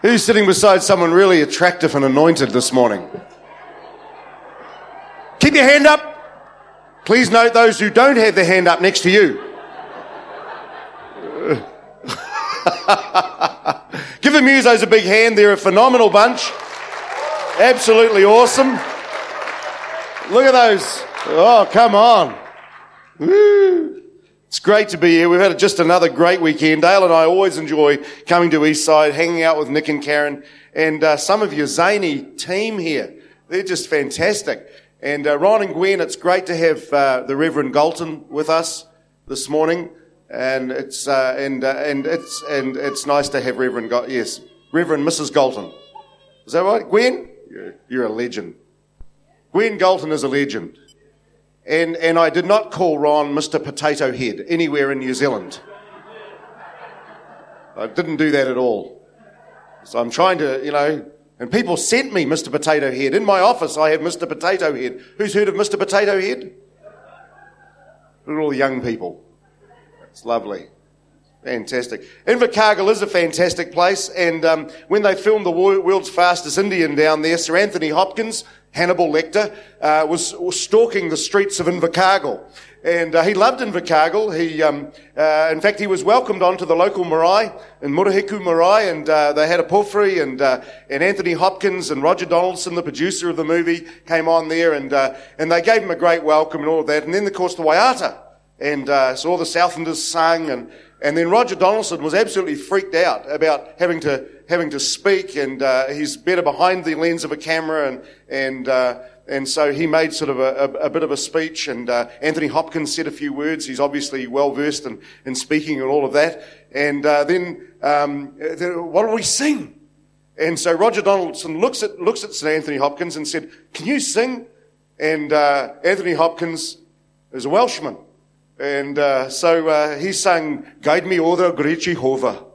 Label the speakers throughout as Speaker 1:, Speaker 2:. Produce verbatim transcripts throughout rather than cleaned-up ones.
Speaker 1: Who's sitting beside someone really attractive and anointed this morning? Keep your hand up. Please note those who don't have their hand up next to you. Give the musos a big hand. They're a phenomenal bunch. Absolutely awesome. Look at those. Oh, come on. Woo. It's great to be here. We've had just another great weekend. Dale and I always enjoy coming to Eastside, hanging out with Nick and Karen, and uh, some of your zany team here. They're just fantastic. And uh, Ron and Gwen, it's great to have uh, the Reverend Galton with us this morning. And it's uh, and uh, and it's and it's nice to have Reverend Gal- yes, Reverend Missus Galton. Is that right, Gwen? You're, you're a legend. Gwen Galton is a legend. And and I did not call Ron Mister Potato Head anywhere in New Zealand. I didn't do that at all. So I'm trying to, you know, and people sent me Mister Potato Head. In my office I have Mister Potato Head. Who's heard of Mister Potato Head? Look at all the young people. It's lovely. Fantastic. Invercargill is a fantastic place, and um, when they filmed The World's Fastest Indian down there, Sir Anthony Hopkins, Hannibal Lecter, uh, was, was stalking the streets of Invercargill. And uh, he loved Invercargill. He, um, uh, in fact, he was welcomed onto the local marae, in Murihiku Marae, and uh, they had a pulphery, and uh, and Anthony Hopkins and Roger Donaldson, the producer of the movie, came on there, and uh, and they gave him a great welcome and all of that. And then, of course, the Waiata. And uh, so all the Southlanders sung, and, and then Roger Donaldson was absolutely freaked out about having to having to speak, and uh, he's better behind the lens of a camera, and and uh, and so he made sort of a, a, a bit of a speech, and uh, Anthony Hopkins said a few words. He's obviously well versed in, in speaking and all of that. And uh, then um, what do we sing? And so Roger Donaldson looks at looks at Sir Anthony Hopkins and said, "Can you sing?" And uh, Anthony Hopkins is a Welshman. And uh, so uh, he sang, "Guide me o'er the great Jehovah."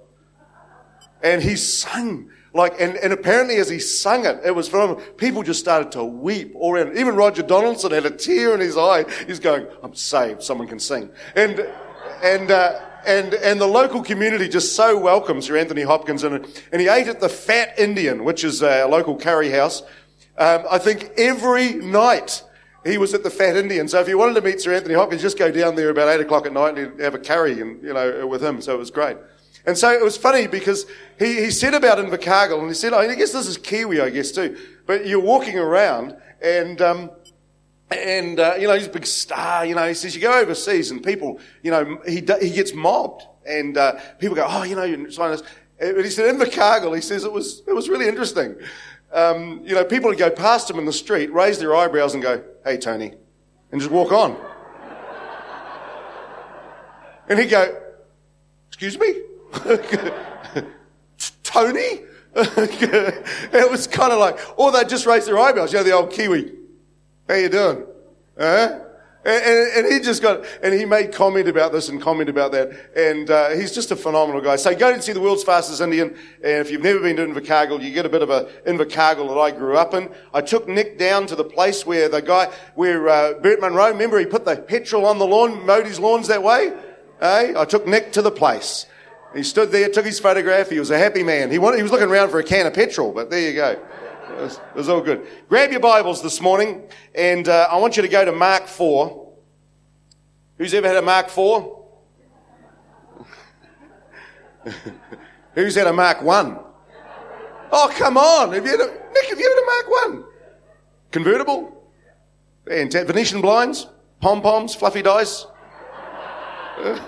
Speaker 1: And he sang, like, and, and apparently as he sang it, it was phenomenal. People just started to weep all around. Even Roger Donaldson had a tear in his eye. He's going, "I'm saved, someone can sing." And and uh, and and the local community just so welcomed Sir Anthony Hopkins. And, and he ate at the Fat Indian, which is a local curry house, um, I think every night. He was at the Fat Indian. So if you wanted to meet Sir Anthony Hopkins, just go down there about eight o'clock at night and have a curry and, you know, with him. So it was great. And so it was funny because he, he said about Invercargill, and he said, I guess this is Kiwi, I guess, too. But you're walking around and, um, and, uh, you know, he's a big star, you know, he says you go overseas and people, you know, he, he gets mobbed and, uh, people go, "Oh, you know, you're scientist." But he said Invercargill, he says it was, it was really interesting. Um, you know, people would go past him in the street, raise their eyebrows and go, "Hey, Tony," and just walk on. And he'd go, "Excuse me?" "Tony?" It was kind of like, or they'd just raise their eyebrows, you know, the old Kiwi. "How you doing?" Huh? And, and, and he just got, and he made comment about this and comment about that. And uh, he's just a phenomenal guy. So go and see The World's Fastest Indian. And if you've never been to Invercargill, you get a bit of a Invercargill that I grew up in. I took Nick down to the place where the guy, where uh, Bert Munro, remember he put the petrol on the lawn, mowed his lawns that way? Eh? I took Nick to the place. He stood there, took his photograph. He was a happy man. He wanted, he was looking around for a can of petrol, but there you go. It was, it was all good. Grab your Bibles this morning, and uh, I want you to go to Mark four. Who's ever had a Mark four? Who's had a Mark one? Oh, come on. Have you had a, Nick, have you had a Mark one? Convertible? And Venetian blinds? Pom-poms? Fluffy dice? Uh.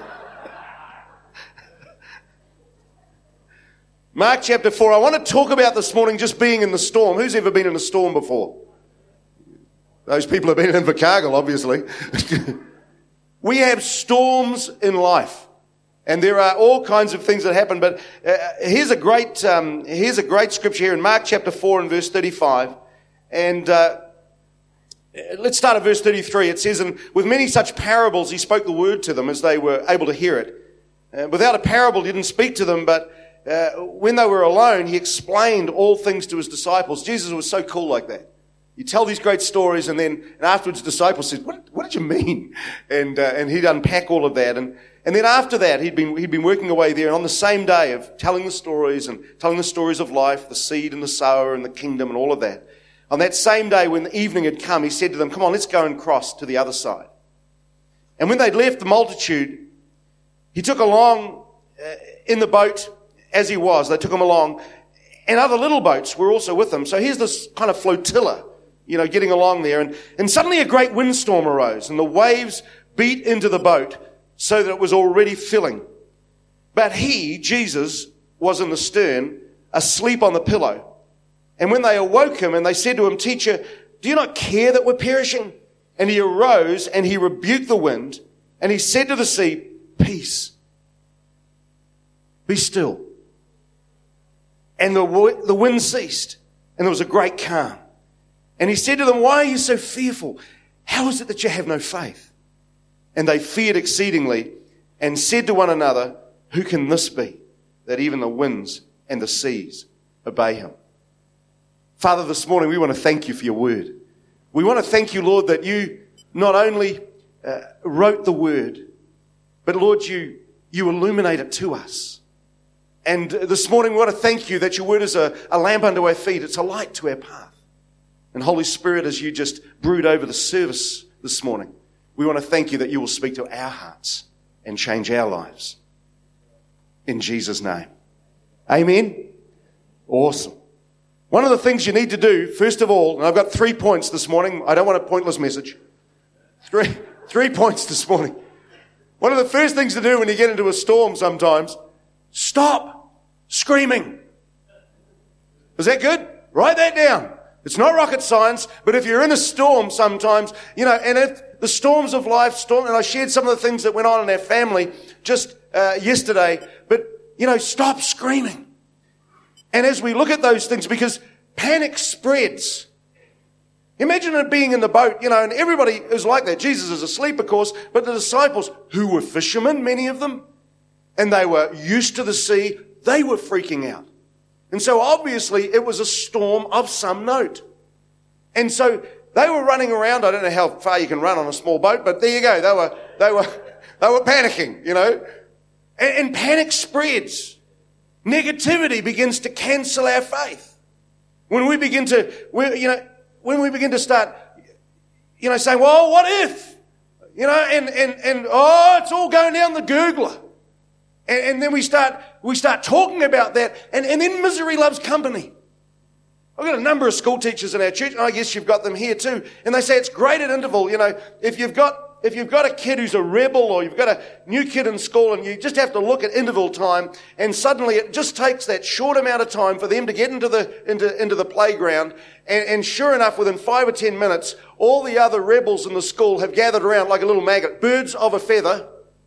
Speaker 1: Mark chapter four. I want to talk about this morning just being in the storm. Who's ever been in a storm before? Those people have been in Invercargill, obviously. We have storms in life, and there are all kinds of things that happen. But uh, here's a great um, here's a great scripture here in Mark chapter four and verse thirty-five. And uh, let's start at verse thirty-three. It says, "And with many such parables he spoke the word to them as they were able to hear it. Uh, without a parable he didn't speak to them, but uh, when they were alone he explained all things to his disciples." Jesus was so cool like that. you tell these great stories, and then and afterwards the disciples said, what, what did you mean? And uh, and he'd unpack all of that. And, and then after that, he'd been he'd been working away there. And on the same day of telling the stories and telling the stories of life, the seed and the sower and the kingdom and all of that, on that same day when the evening had come, he said to them, come on, let's go and cross to the other side. And when they'd left the multitude, he took along uh, in the boat as he was. They took him along. And other little boats were also with him. So here's this kind of flotilla, you know, getting along there. And, and suddenly a great windstorm arose, and the waves beat into the boat so that it was already filling. But he, Jesus, was in the stern, asleep on the pillow. And when they awoke him and they said to him, Teacher, do you not care that we're perishing? And he arose and he rebuked the wind, and he said to the sea, Peace, be still. And the, the wind ceased, and there was a great calm. And he said to them, why are you so fearful? How is it that you have no faith? And they feared exceedingly and said to one another, who can this be, that even the winds and the seas obey him? Father, this morning we want to thank you for your word. We want to thank you, Lord, that you not only uh, wrote the word, but Lord, you, you illuminate it to us. And this morning we want to thank you that your word is a, a lamp unto our feet. It's a light to our path. And Holy Spirit, as you just brood over the service this morning, we want to thank you that you will speak to our hearts and change our lives. In Jesus' name. Amen. Awesome. One of the things you need to do, first of all, and I've got three points this morning. I don't want a pointless message. Three, three points this morning. One of the first things to do when you get into a storm sometimes, stop screaming. Is that good? Write that down. It's not rocket science, but if you're in a storm sometimes, you know, and if the storms of life, storm, and I shared some of the things that went on in our family just uh, yesterday, but, you know, stop screaming. And as we look at those things, because panic spreads. Imagine it being in the boat, you know, and everybody is like that. Jesus is asleep, of course, but the disciples, who were fishermen, many of them, and they were used to the sea, they were freaking out. And so obviously it was a storm of some note. And so they were running around. I don't know how far you can run on a small boat, but there you go. They were, they were, they were panicking, you know, and, and panic spreads. Negativity begins to cancel our faith. When we begin to, we, you know, when we begin to start, you know, saying, well, what if, you know, and, and, and, oh, it's all going down the googler. And, and then we start, we start talking about that, and, and then misery loves company. I've got a number of school teachers in our church, and I guess you've got them here too, and they say it's great at interval. You know, if you've got, if you've got a kid who's a rebel, or you've got a new kid in school, and you just have to look at interval time, and suddenly it just takes that short amount of time for them to get into the, into, into the playground, and, and sure enough, within five or ten minutes, all the other rebels in the school have gathered around like a little maggot. Birds of a feather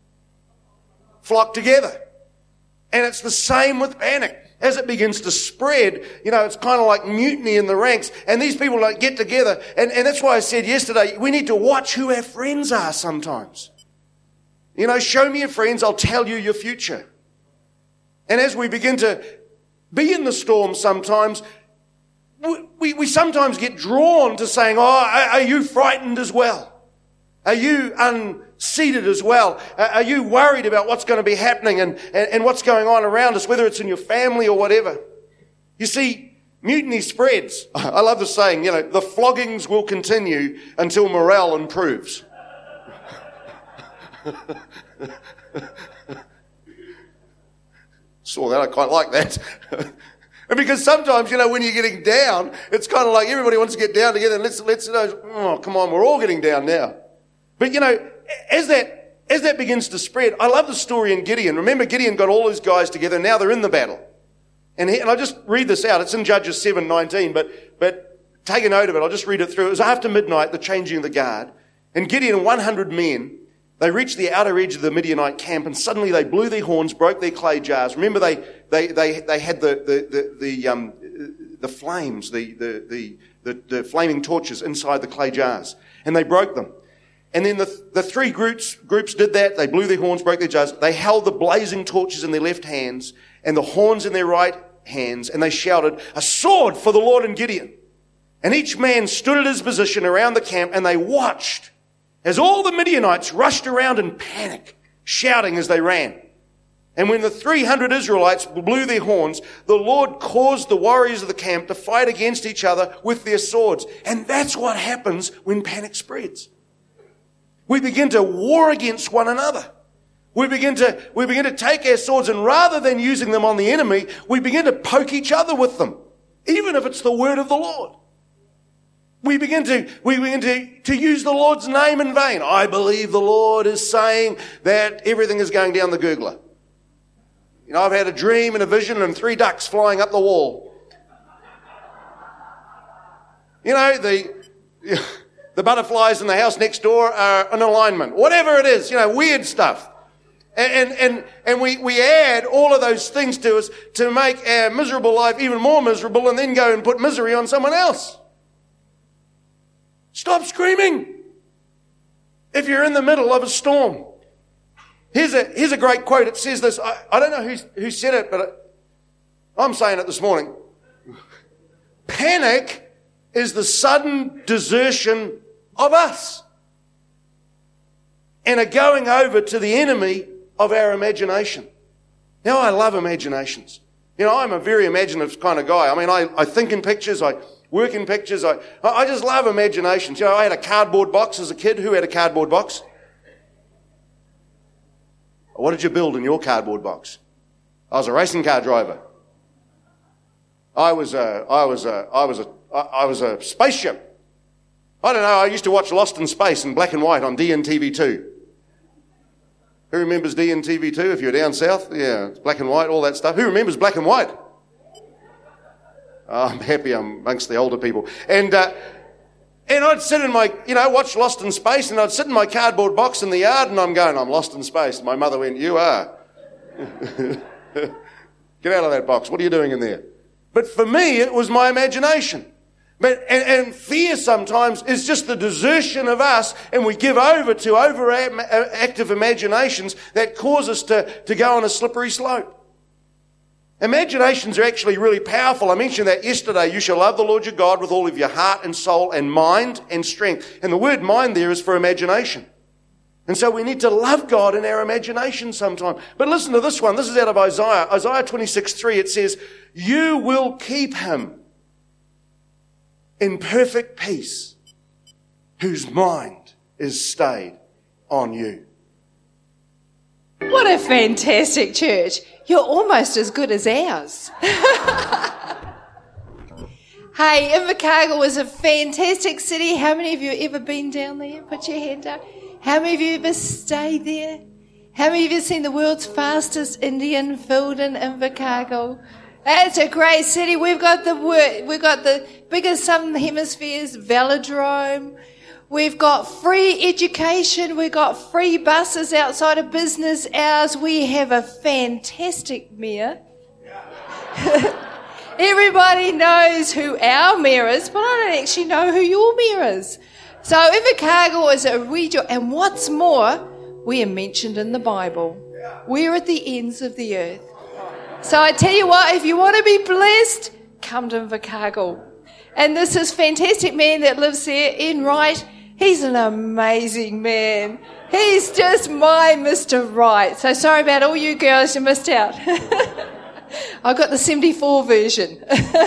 Speaker 1: flock together. And it's the same with panic. As it begins to spread, you know, it's kind of like mutiny in the ranks. And these people like get together. And, and that's why I said yesterday, we need to watch who our friends are sometimes. You know, show me your friends, I'll tell you your future. And as we begin to be in the storm sometimes, we, we, we sometimes get drawn to saying, oh, are, are you frightened as well? Are you unseated as well? Are you worried about what's going to be happening and, and, and what's going on around us, whether it's in your family or whatever? You see, mutiny spreads. I love the saying, you know, the floggings will continue until morale improves. Saw that, I quite like that. And because sometimes, you know, when you're getting down, it's kind of like everybody wants to get down together and let's, let's, you know, oh, come on, we're all getting down now. But, you know, as that as that begins to spread, I love the story in Gideon. Remember, Gideon got all his guys together, and now they're in the battle. And, he, and I'll just read this out. It's in Judges seven nineteen, but, but take a note of it. I'll just read it through. It was after midnight, the changing of the guard. And Gideon and one hundred men, they reached the outer edge of the Midianite camp, and suddenly they blew their horns, broke their clay jars. Remember, they they they, they had the the the, the um the flames, the, the the the the flaming torches inside the clay jars, and they broke them. And then the, the three groups, groups did that. They blew their horns, broke their jars. They held the blazing torches in their left hands and the horns in their right hands. And they shouted, a sword for the Lord and Gideon. And each man stood at his position around the camp, and they watched as all the Midianites rushed around in panic, shouting as they ran. And when the three hundred Israelites blew their horns, the Lord caused the warriors of the camp to fight against each other with their swords. And that's what happens when panic spreads. We begin to war against one another. We begin to, we begin to take our swords, and rather than using them on the enemy, we begin to poke each other with them, even if it's the word of the Lord. We begin to, we begin to, to use the Lord's name in vain. I believe the Lord is saying that everything is going down the gurgler. You know, I've had a dream and a vision and three ducks flying up the wall. You know, the, the butterflies in the house next door are in alignment. Whatever it is, you know, weird stuff. And, and, and we, we add all of those things to us to make our miserable life even more miserable, and then go and put misery on someone else. Stop screaming if you're in the middle of a storm. Here's a, here's a great quote. It says this. I, I don't know who, who said it, but it, I'm saying it this morning. Panic is the sudden desertion of us and a going over to the enemy of our imagination. Now, I love imaginations. You know, I'm a very imaginative kind of guy. I mean, I, I think in pictures. I work in pictures. I, I just love imaginations. You know, I had a cardboard box as a kid. Who had a cardboard box? What did you build in your cardboard box? I was a racing car driver. I was a, I was a, I was a, I was a spaceship. I don't know. I used to watch Lost in Space in black and white on D N T V two. Who remembers D N T V two? If you're down south, yeah, it's black and white, all that stuff. Who remembers black and white? Oh, I'm happy I'm amongst the older people. And, uh, and I'd sit in my, you know, watch Lost in Space, and I'd sit in my cardboard box in the yard, and I'm going, I'm lost in space. And my mother went, you are. Get out of that box. What are you doing in there? But for me, it was my imagination. But, and, and fear sometimes is just the desertion of us, and we give over to overactive imaginations that cause us to, to go on a slippery slope. Imaginations are actually really powerful. I mentioned that yesterday. You shall love the Lord your God with all of your heart and soul and mind and strength. And the word mind there is for imagination. And so we need to love God in our imagination sometime. But listen to this one. This is out of Isaiah. Isaiah twenty-six three. It says, you will keep him in perfect peace, whose mind is stayed on you.
Speaker 2: What a fantastic church. You're almost as good as ours. Hey, Invercargill is a fantastic city. How many of you have ever been down there? Put your hand up. How many of you ever stayed there? How many of you have seen the world's fastest Indian filled in Invercargill? That's a great city. We've got the we've got the biggest Southern Hemisphere's velodrome. We've got free education. We've got free buses outside of business hours. We have a fantastic mayor. Everybody knows who our mayor is, but I don't actually know who your mayor is. So Invercargill is a region, and what's more, we are mentioned in the Bible. We're at the ends of the earth. So I tell you what, if you want to be blessed, come to Invercargill. And this is fantastic man that lives there, Ian Wright. He's an amazing man. He's just my Mister Right. So sorry about all you girls, you missed out. I got the seventy-four version.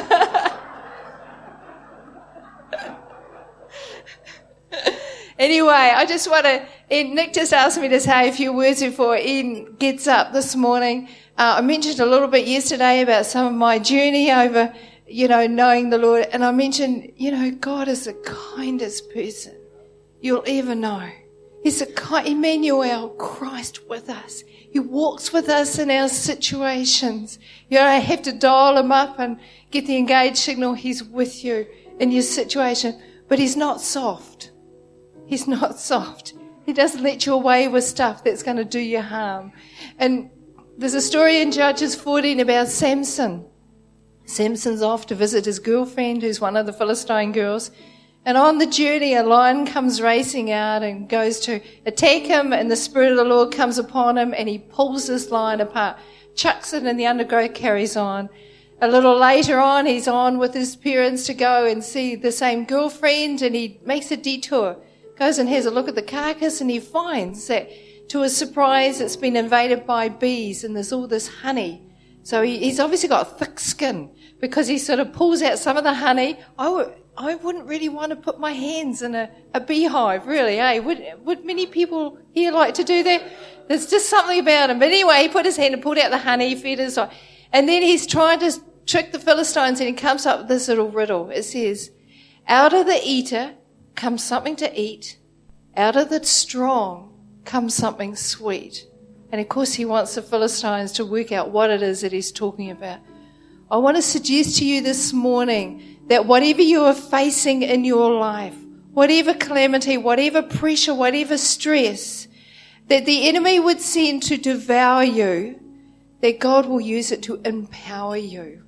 Speaker 2: Anyway, I just want to, Nick just asked me to say a few words before Ian gets up this morning. Uh, I mentioned a little bit yesterday about some of my journey over, you know, knowing the Lord. And I mentioned, you know, God is the kindest person you'll ever know. He's a kind, Emmanuel, Christ with us. He walks with us in our situations. You don't have to dial him up and get the engaged signal. He's with you in your situation. But he's not soft. He's not soft. He doesn't let you away with stuff that's going to do you harm. And there's a story in Judges fourteen about Samson. Samson's off to visit his girlfriend, who's one of the Philistine girls. And on the journey, a lion comes racing out and goes to attack him, and the Spirit of the Lord comes upon him, and he pulls this lion apart, chucks it in the undergrowth, carries on. A little later on, he's on with his parents to go and see the same girlfriend, and he makes a detour, goes and has a look at the carcass, and he finds that, to his surprise, it's been invaded by bees, and there's all this honey. So he, he's obviously got thick skin, because he sort of pulls out some of the honey. I, w- I wouldn't really want to put my hands in a, a beehive, really, eh? Would, would many people here like to do that? There's just something about him. But anyway, he put his hand and pulled out the honey, fed his eye. And then he's trying to trick the Philistines, and he comes up with this little riddle. It says, out of the eater comes something to eat. Out of the strong comes something sweet. And of course he wants the Philistines to work out what it is that he's talking about. I want to suggest to you this morning that whatever you are facing in your life, whatever calamity, whatever pressure, whatever stress, that the enemy would send to devour you, that God will use it to empower you.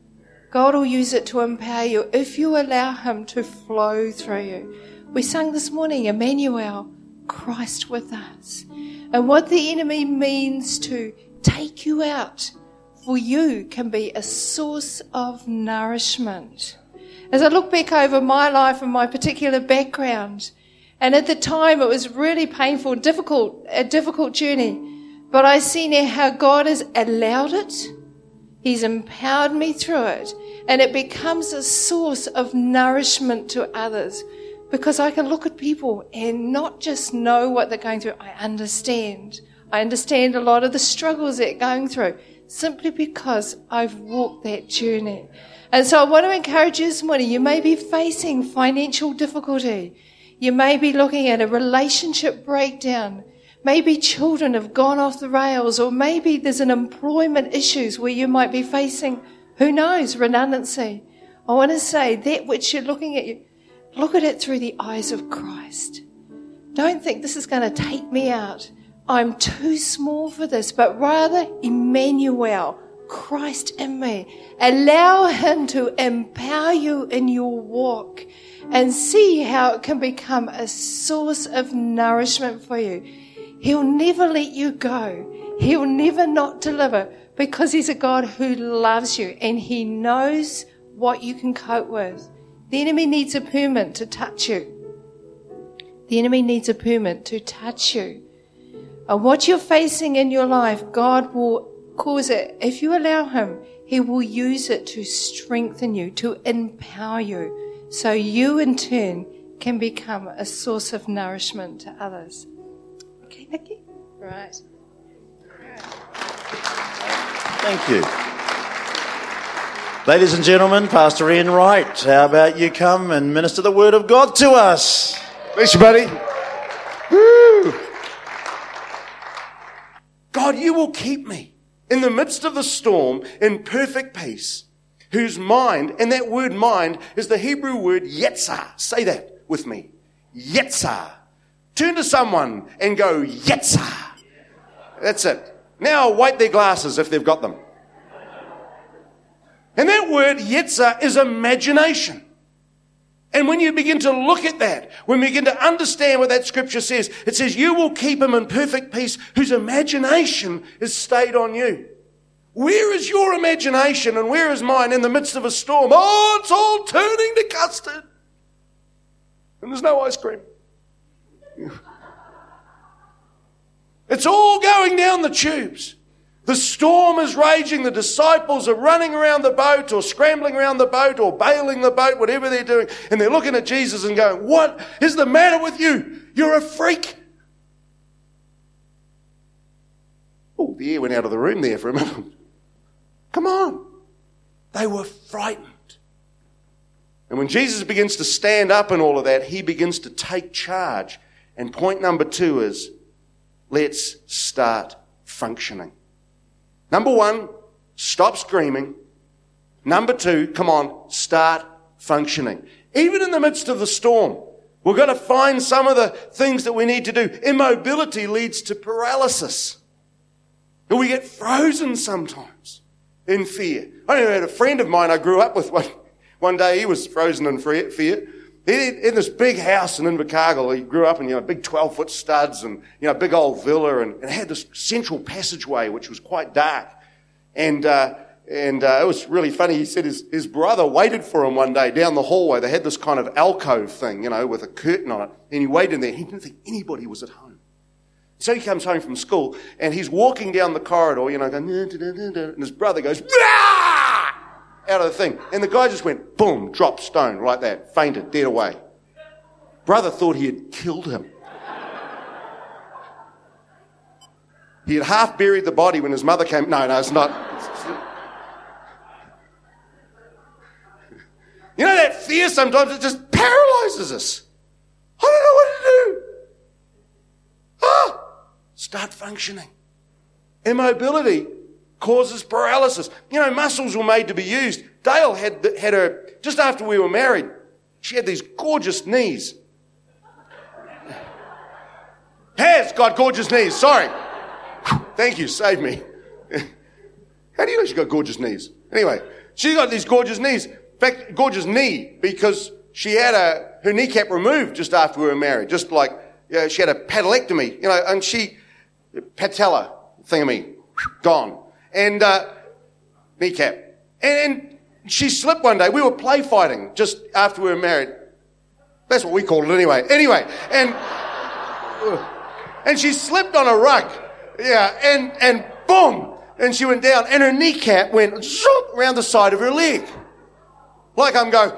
Speaker 2: God will use it to empower you if you allow him to flow through you. We sang this morning, Emmanuel, Christ with us. And what the enemy means to take you out for you can be a source of nourishment. As I look back over my life and my particular background, and at the time it was really painful, difficult, a difficult journey, but I see now how God has allowed it. He's empowered me through it, and it becomes a source of nourishment to others, because I can look at people and not just know what they're going through. I understand. I understand a lot of the struggles they're going through simply because I've walked that journey. And so I want to encourage you this morning. You may be facing financial difficulty. You may be looking at a relationship breakdown. Maybe children have gone off the rails, or maybe there's an employment issues where you might be facing, who knows, redundancy. I want to say that which you're looking at, look at it through the eyes of Christ. Don't think this is going to take me out. I'm too small for this, but rather Emmanuel, Christ in me. Allow him to empower you in your walk and see how it can become a source of nourishment for you. He'll never let you go. He'll never not deliver, because he's a God who loves you and he knows what you can cope with. The enemy needs a permit to touch you. The enemy needs a permit to touch you. And what you're facing in your life, God will cause it. If you allow him, he will use it to strengthen you, to empower you, so you in turn can become a source of nourishment to others. Okay, Nikki? Right.
Speaker 3: Thank you. Ladies and gentlemen, Pastor Ian Wright, how about you come and minister the word of God to us?
Speaker 1: Bless you, buddy. Woo. God, you will keep me in the midst of the storm in perfect peace, whose mind, and that word mind is the Hebrew word yetzah. Say that with me. Yetzah. Turn to someone and go, yetzah. That's it. Now wipe their glasses if they've got them. And that word yetzah is imagination. And when you begin to look at that, when we begin to understand what that scripture says, it says, you will keep him in perfect peace whose imagination is stayed on you. Where is your imagination and where is mine in the midst of a storm? Oh, it's all turning to custard. And there's no ice cream. It's all going down the tubes. The storm is raging. The disciples are running around the boat or scrambling around the boat or bailing the boat, whatever they're doing. And they're looking at Jesus and going, what is the matter with you? You're a freak. Oh, the air went out of the room there for a minute. Come on. They were frightened. And when Jesus begins to stand up and all of that, he begins to take charge. And point number two is, let's start functioning. Number one, stop screaming. Number two, come on, start functioning. Even in the midst of the storm, we've got to find some of the things that we need to do. Immobility leads to paralysis. And we get frozen sometimes in fear. I had a friend of mine I grew up with one, one day. He was frozen in fear. He in this big house in Invercargill. He grew up in, you know, big twelve-foot studs and, you know, big old villa, and, and had this central passageway which was quite dark. And uh, And uh, it was really funny. He said his, his brother waited for him one day down the hallway. They had this kind of alcove thing, you know, with a curtain on it. And he waited in there. He didn't think anybody was at home. So he comes home from school and he's walking down the corridor, you know, going, nah, da, da, da, and his brother goes, Rah! Out of the thing. And the guy just went, boom, dropped stone like that, fainted, dead away. Brother thought he had killed him. He had half buried the body when his mother came. No, no, it's not. You know that fear sometimes, it just paralyzes us. I don't know what to do. Ah, start functioning. Immobility causes paralysis. You know, muscles were made to be used. Dale had, had her, just after we were married, she had these gorgeous knees. Has got gorgeous knees, sorry. Thank you, saved me. How do you know she got gorgeous knees? Anyway, she got these gorgeous knees. In fact, gorgeous knee, because she had a, her kneecap removed just after we were married. Just like, you know, she had a patelectomy, you know, and she, patella thingamy, gone. And, uh, kneecap. And, and she slipped one day. We were play fighting just after we were married. That's what we called it anyway. Anyway, and, and she slipped on a rug. Yeah, and, and boom, and she went down, and her kneecap went zoop around the side of her leg. Like I'm going,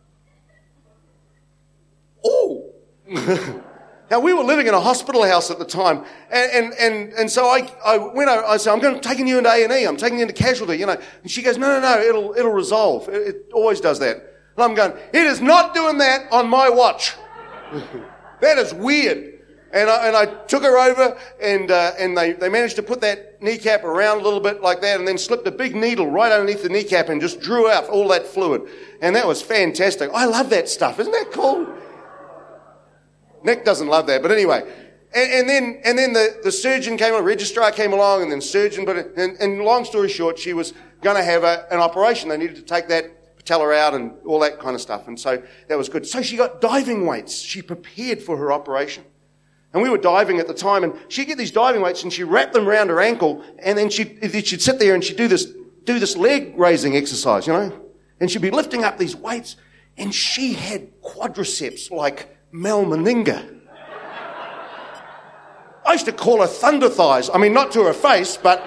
Speaker 1: oh. Now, we were living in a hospital house at the time, and, and, and, and so I, I went over, I said, I'm going to taking you into A and E, I'm taking you into casualty, you know. And she goes, no, no, no, it'll, it'll resolve. It, it always does that. And I'm going, it is not doing that on my watch. That is weird. And I, and I took her over, and uh, and they, they managed to put that kneecap around a little bit like that, and then slipped a big needle right underneath the kneecap and just drew out all that fluid. And that was fantastic. I love that stuff. Isn't that cool? Nick doesn't love that, but anyway. And, and then and then the, the surgeon came along, registrar came along, and then surgeon. But and, and long story short, she was going to have a, an operation. They needed to take that patella out and all that kind of stuff. And so that was good. So she got diving weights. She prepared for her operation. And we were diving at the time, and she'd get these diving weights, and she'd wrap them around her ankle, and then she'd, she'd sit there and she'd do this, do this leg raising exercise, you know? And she'd be lifting up these weights, and she had quadriceps like Mel Meninga. I used to call her thunder thighs. I mean, not to her face, but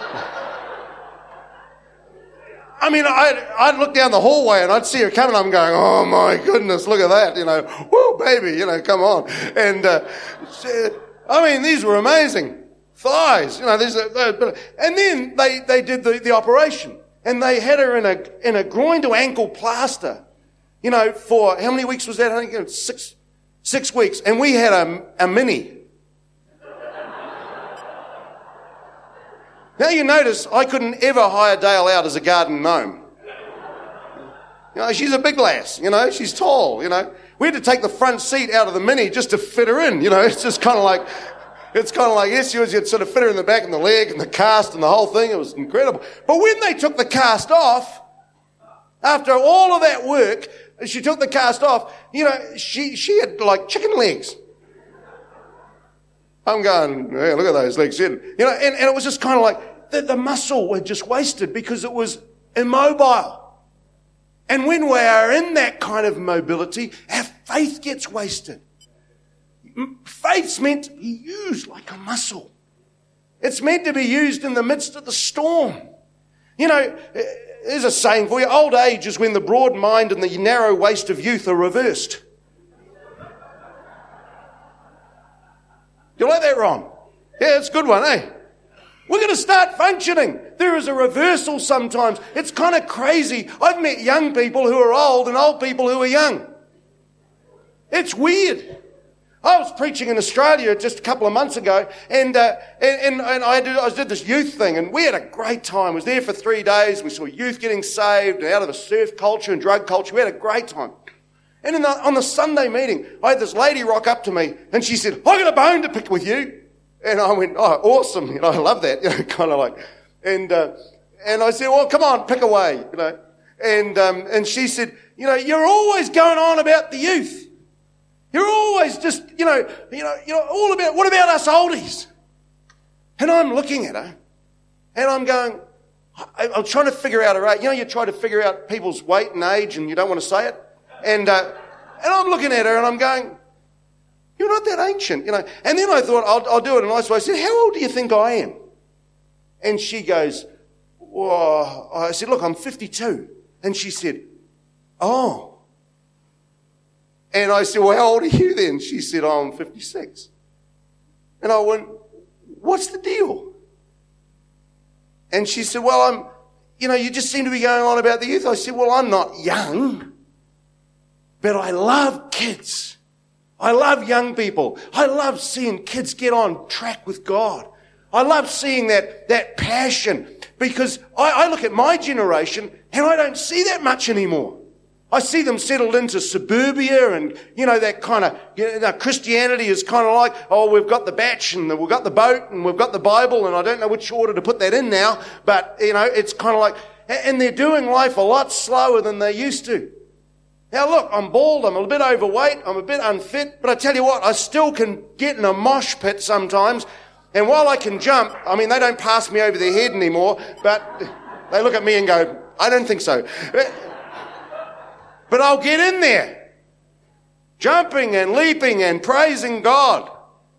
Speaker 1: I mean, I'd, I'd look down the hallway and I'd see her coming. I'm going, oh my goodness, look at that, you know, woo, baby, you know, come on. And, uh, I mean, these were amazing thighs, you know, these are, and then they, they did the, the operation, and they had her in a, in a groin to ankle plaster, you know, for, how many weeks was that? I think six, six weeks. And we had a, a mini. Now you notice I couldn't ever hire Dale out as a garden gnome. You know, she's a big lass, you know, she's tall, you know. We had to take the front seat out of the Mini just to fit her in, you know. It's just kind of like, it's kind of like S U S, you'd sort of fit her in the back and the leg and the cast and the whole thing. It was incredible. But when they took the cast off, after all of that work, she took the cast off, you know, she, she had like chicken legs. I'm going, hey, look at those legs. You know, and, and it was just kind of like the, the muscle was just wasted because it was immobile. And when we are in that kind of mobility, our faith gets wasted. Faith's meant to be used like a muscle. It's meant to be used in the midst of the storm. You know, there's a saying for you, old age is when the broad mind and the narrow waist of youth are reversed. You like that, Ron? Yeah, it's a good one, eh? We're going to start functioning. There is a reversal sometimes. It's kind of crazy. I've met young people who are old and old people who are young. It's weird. I was preaching in Australia just a couple of months ago, and uh, and, and, and I, did, I did this youth thing, and we had a great time. I was there for three days. We saw youth getting saved and out of the surf culture and drug culture. We had a great time. And in the, on the Sunday meeting, I had this lady rock up to me, and she said, I got a bone to pick with you. And I went, oh, awesome. You know, I love that. You know, kind of like, and, uh, and I said, well, come on, pick away, you know. And, um, and she said, you know, you're always going on about the youth. You're always just, you know, you know, you know, all about, what about us oldies? And I'm looking at her, and I'm going, I, I'm trying to figure out a age. You know, you try to figure out people's weight and age and you don't want to say it. And, uh, and I'm looking at her and I'm going, you're not that ancient, you know. And then I thought, I'll, I'll do it in a nice way. I said, how old do you think I am? And she goes, whoa. I said, look, I'm fifty-two. And she said, oh. And I said, well, how old are you then? She said, oh, I'm fifty-six. And I went, what's the deal? And she said, well, I'm, you know, you just seem to be going on about the youth. I said, well, I'm not young, but I love kids. I love young people. I love seeing kids get on track with God. I love seeing that, that passion, because I, I look at my generation and I don't see that much anymore. I see them settled into suburbia and, you know, that kind of, you know, Christianity is kind of like, oh, we've got the batch and we've got the boat and we've got the Bible, and I don't know which order to put that in now, but, you know, it's kind of like, and they're doing life a lot slower than they used to. Now look, I'm bald, I'm a bit overweight, I'm a bit unfit, but I tell you what, I still can get in a mosh pit sometimes, and while I can jump, I mean, they don't pass me over their head anymore, but they look at me and go, I don't think so. But I'll get in there, jumping and leaping and praising God.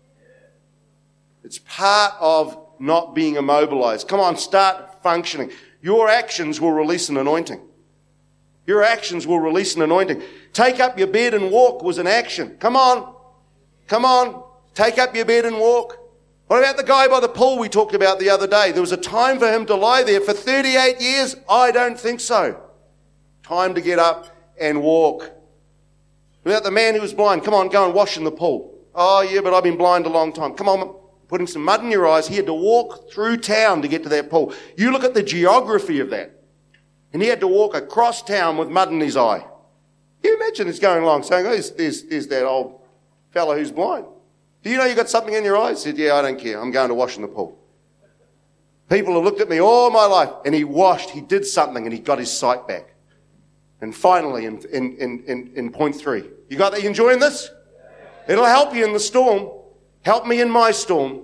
Speaker 1: It's part of not being immobilized. Come on, start functioning. Your actions will release an anointing. Your actions will release an anointing. Take up your bed and walk was an action. Come on. Come on. Take up your bed and walk. What about the guy by the pool we talked about the other day? There was a time for him to lie there for thirty-eight years? I don't think so. Time to get up and walk. What about the man who was blind? Come on, go and wash in the pool. Oh yeah, but I've been blind a long time. Come on, putting some mud in your eyes. He had to walk through town to get to that pool. You look at the geography of that. And he had to walk across town with mud in his eye. Can you imagine this going along saying, oh, there's, there's, there's that old fella who's blind. Do you know you got something in your eye? He said, yeah, I don't care. I'm going to wash in the pool. People have looked at me all my life, and he washed, he did something, and he got his sight back. And finally, in, in, in, in, in point three, you got that? You enjoying this? It'll help you in the storm. Help me in my storm.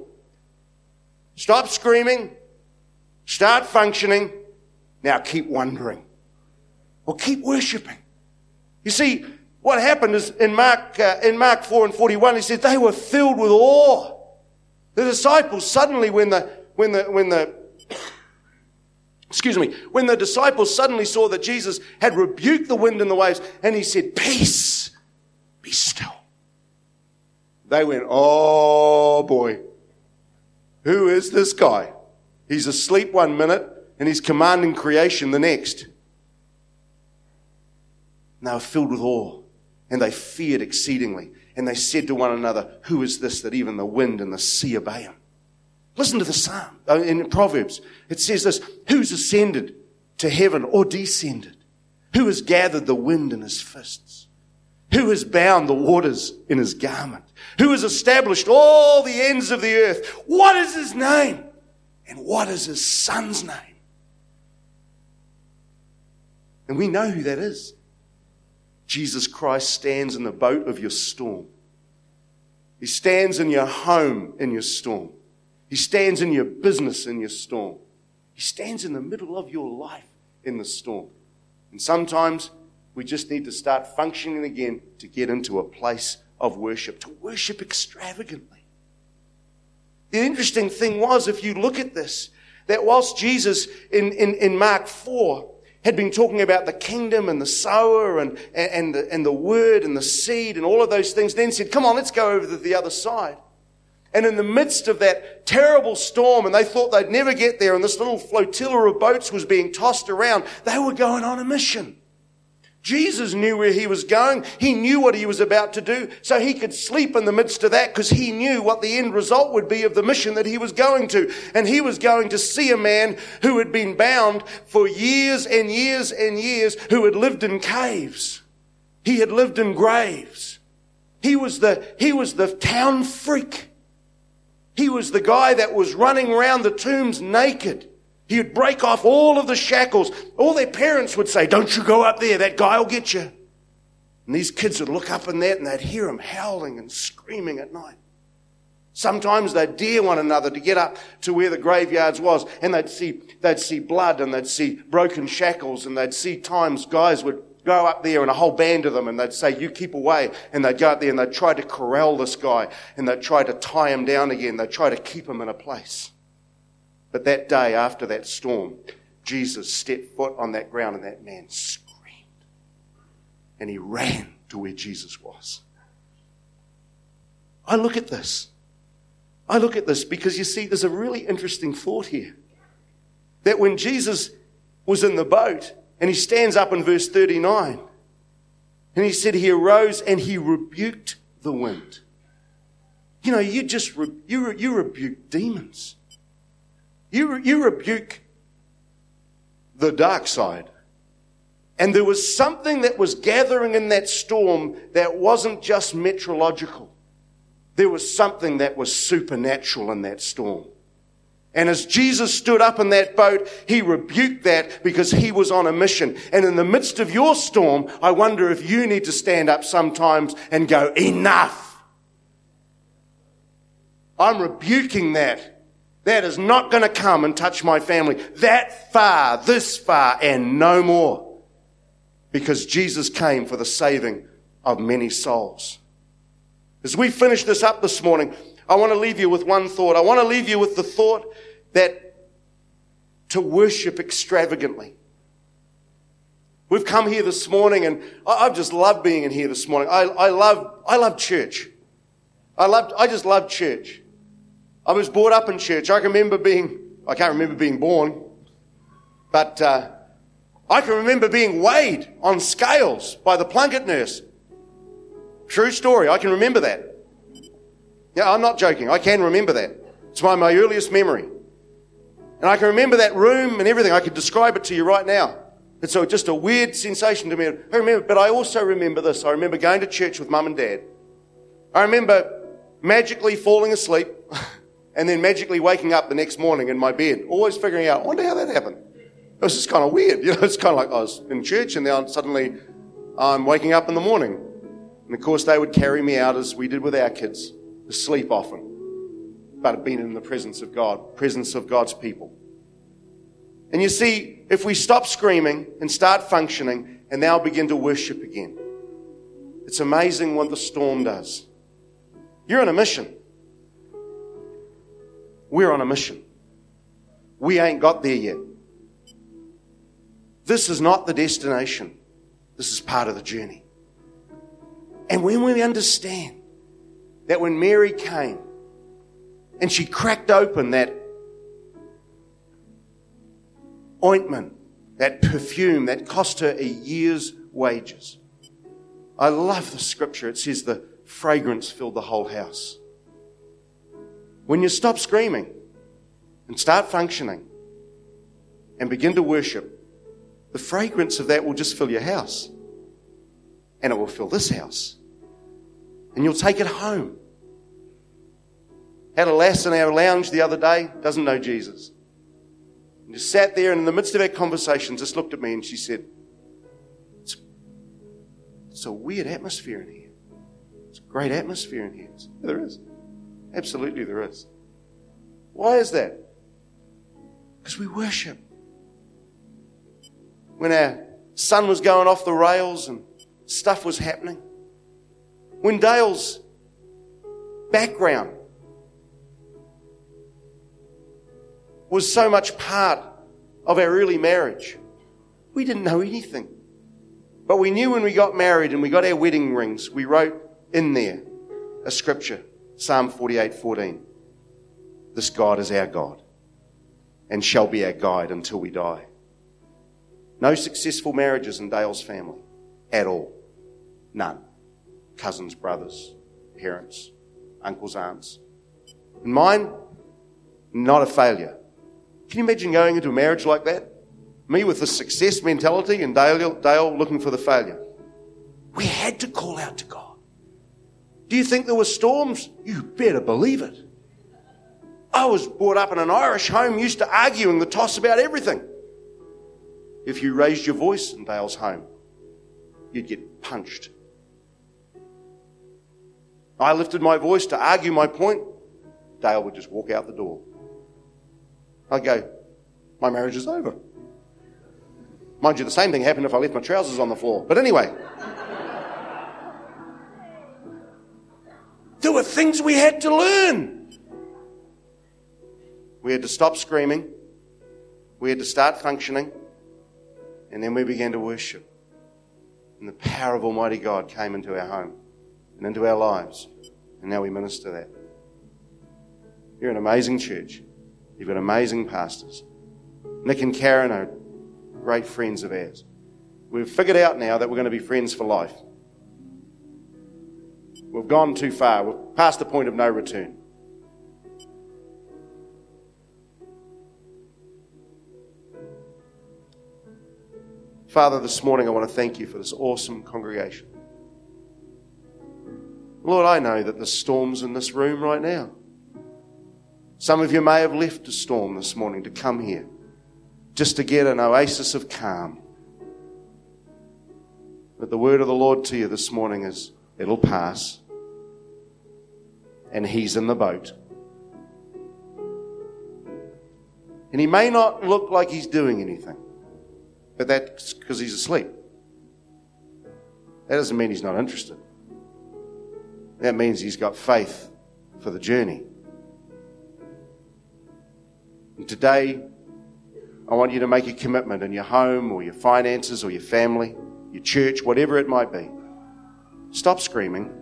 Speaker 1: Stop screaming. Start functioning. Now keep wondering. Or keep worshipping. You see, what happened is in Mark, uh, in Mark four and forty-one, he said they were filled with awe. The disciples suddenly, when the, when the, when the, excuse me, when the disciples suddenly saw that Jesus had rebuked the wind and the waves, and he said, peace, be still. They went, oh boy, who is this guy? He's asleep one minute, and he's commanding creation the next. And they were filled with awe, and they feared exceedingly. And they said to one another, who is this that even the wind and the sea obey him? Listen to the psalm. In Proverbs, it says this, who's ascended to heaven or descended? Who has gathered the wind in his fists? Who has bound the waters in his garment? Who has established all the ends of the earth? What is his name? And what is his son's name? And we know who that is. Jesus Christ stands in the boat of your storm. He stands in your home in your storm. He stands in your business in your storm. He stands in the middle of your life in the storm. And sometimes we just need to start functioning again to get into a place of worship, to worship extravagantly. The interesting thing was, if you look at this, that whilst Jesus in, in, in Mark four had been talking about the kingdom and the sower and, and, and, the, and the word and the seed and all of those things, then said, come on, let's go over to the other side. And in the midst of that terrible storm, and they thought they'd never get there, and this little flotilla of boats was being tossed around, they were going on a mission. Jesus knew where he was going. He knew what he was about to do. So he could sleep in the midst of that because he knew what the end result would be of the mission that he was going to. And he was going to see a man who had been bound for years and years and years, who had lived in caves. He had lived in graves. He was the, he was the town freak. He was the guy that was running around the tombs naked. He would break off all of the shackles. All their parents would say, don't you go up there, that guy will get you. And these kids would look up in that and they'd hear him howling and screaming at night. Sometimes they'd dare one another to get up to where the graveyards was, and they'd see, they'd see blood, and they'd see broken shackles, and they'd see times guys would go up there and a whole band of them, and they'd say, you keep away. And they'd go up there and they'd try to corral this guy, and they'd try to tie him down again. They'd try to keep him in a place. But that day after that storm, Jesus stepped foot on that ground, and that man screamed. And he ran to where Jesus was. I look at this. I look at this because, you see, there's a really interesting thought here. That when Jesus was in the boat, and he stands up in verse thirty-nine, and he said he arose and he rebuked the wind. You know, you just, re- you, re- you rebuke demons. You, re- you rebuke the dark side. And there was something that was gathering in that storm that wasn't just meteorological. There was something that was supernatural in that storm. And as Jesus stood up in that boat, he rebuked that because he was on a mission. And in the midst of your storm, I wonder if you need to stand up sometimes and go, enough. I'm rebuking that. That is not going to come and touch my family. That far, this far, and no more. Because Jesus came for the saving of many souls. As we finish this up this morning, I want to leave you with one thought. I want to leave you with the thought that to worship extravagantly. We've come here this morning, and I've just loved being in here this morning. I, I love, I love church. I loved, I just love church. I was brought up in church. I can remember being, I can't remember being born, but uh, I can remember being weighed on scales by the Plunkett nurse. True story. I can remember that. Yeah, I'm not joking. I can remember that. It's my, my earliest memory. And I can remember that room and everything. I could describe it to you right now. It's a, just a weird sensation to me. I remember, but I also remember this. I remember going to church with Mum and Dad. I remember magically falling asleep and then magically waking up the next morning in my bed, always figuring out, I wonder how that happened. It was just kind of weird. You know, it's kind of like I was in church and then suddenly I'm waking up in the morning. And of course they would carry me out as we did with our kids, to sleep often, but being in the presence of God, presence of God's people. And you see, if we stop screaming and start functioning and now begin to worship again, it's amazing what the storm does. You're on a mission. We're on a mission. We ain't got there yet. This is not the destination. This is part of the journey. And when we understand that when Mary came and she cracked open that ointment, that perfume that cost her a year's wages. I love the scripture. It says the fragrance filled the whole house. When you stop screaming and start functioning and begin to worship, the fragrance of that will just fill your house. And it will fill this house. And you'll take it home. Had a lass in our lounge the other day, doesn't know Jesus. And just sat there and in the midst of our conversation just looked at me and she said, it's, it's a weird atmosphere in here. It's a great atmosphere in here. Yeah, there is. Absolutely there is. Why is that? Because we worship. When our sun was going off the rails and stuff was happening. When Dale's background was so much part of our early marriage, we didn't know anything. But we knew when we got married and we got our wedding rings, we wrote in there a scripture, Psalm forty-eight fourteen. This God is our God and shall be our guide until we die. No successful marriages in Dale's family at all. None. Cousins, brothers, parents, uncles, aunts. And mine, not a failure. Can you imagine going into a marriage like that? Me with the success mentality and Dale, Dale looking for the failure. We had to call out to God. Do you think there were storms? You better believe it. I was brought up in an Irish home used to arguing the toss about everything. If you raised your voice in Dale's home, you'd get punched. I lifted my voice to argue my point, Dale would just walk out the door. I'd go, my marriage is over. Mind you, the same thing happened if I left my trousers on the floor. But anyway. There were things we had to learn. We had to stop screaming. We had to start functioning. And then we began to worship. And the power of Almighty God came into our home and into our lives. And now we minister that. You're an amazing church. You've got amazing pastors. Nick and Karen are great friends of ours. We've figured out now that we're going to be friends for life. We've gone too far. We've passed the point of no return. Father, this morning I want to thank you for this awesome congregation. Lord, I know that there's storms in this room right now. Some of you may have left a storm this morning to come here just to get an oasis of calm. But the word of the Lord to you this morning is, it'll pass. And He's in the boat. And He may not look like He's doing anything, but that's because He's asleep. That doesn't mean He's not interested. That means He's got faith for the journey. And today, I want you to make a commitment in your home or your finances or your family, your church, whatever it might be. Stop screaming.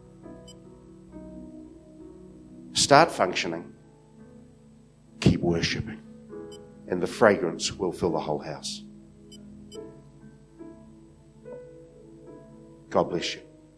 Speaker 1: Start functioning. Keep worshiping. And the fragrance will fill the whole house. God bless you.